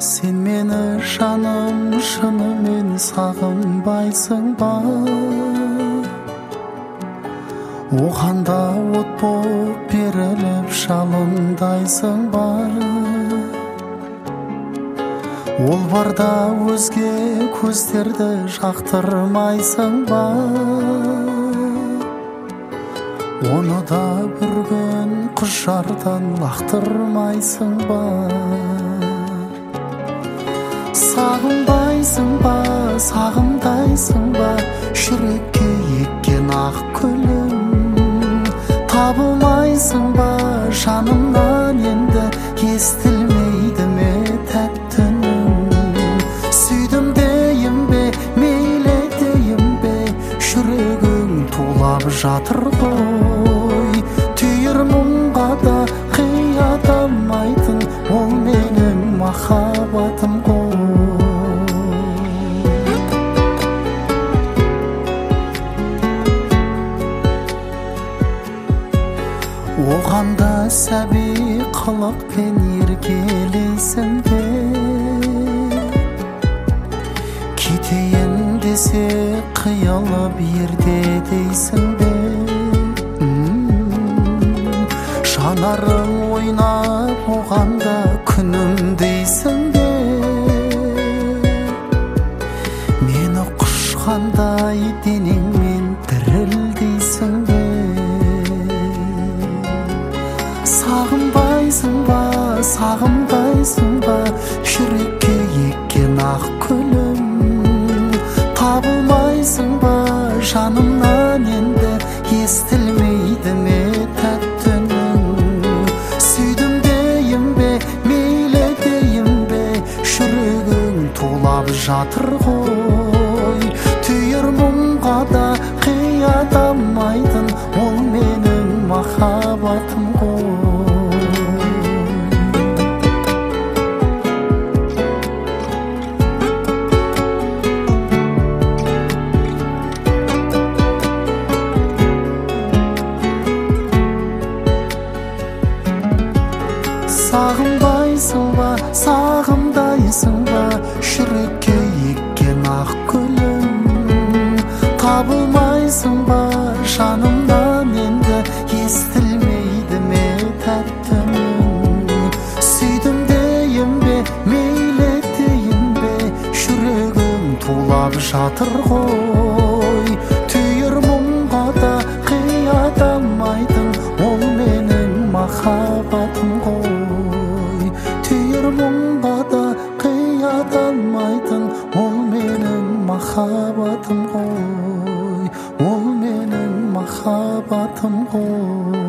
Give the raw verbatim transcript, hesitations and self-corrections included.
Сен мені жаным шынымен сағынбайсың ба? Оғанда от боп беріліп жалындайсың ба? Ол барда өзге көздерді жақтырмайсың ба? Оны да бір күн құз жардан лақтырмайсың ба? Сағынбайсың ба, сағымдайсың ба, жүрекке еккен ақ гүлім? Табылмайсың ба жанымнан енді, естілмейді ме тәтті үнім? Сүйдім дейін бе, мейлі дейін бе, жүрегің тулап жатыр ғой. Түйір мұңға да қият алмайтын, ол менің махаббатым ғой. Оғанда сәби қылықпен еркелейсің бе? Кетейін десе қиылып ерте дейсің бе? Жанарың ойнап оғанда күнім дейсің бе? Мені құшқандай денеңмен дірілдейсің бе? Сағынбайсың ба, сағымдайсың ба, жүрекке еккен ақ гүлім? Табылмайсың ба жанымнан енді, естілмейді ме тәтті үнім? Сүйдім дейін бе, мейлі дейін бе, жүрегің тулап жатыр ғой. Түйір мұңға да қият алмайтын, ол менің махаббатым ғой. Сағынбайсың ба, сағымдайсың ба, жүрекке еккен ақ гүлім? Табылмайсың ба жанымнан енді, естілмейді ме тәтті үнім? Сүйдім дейін бе, мейлі дейін бе, жүрегім тулап жатыр ғой. Түйір мұңға да қият алмайтын, ол менің махаббатым ғой. Түйір мұңға да қият алмайтын, ол менің махаббатым ғой. Ол менің махаббатым ғой.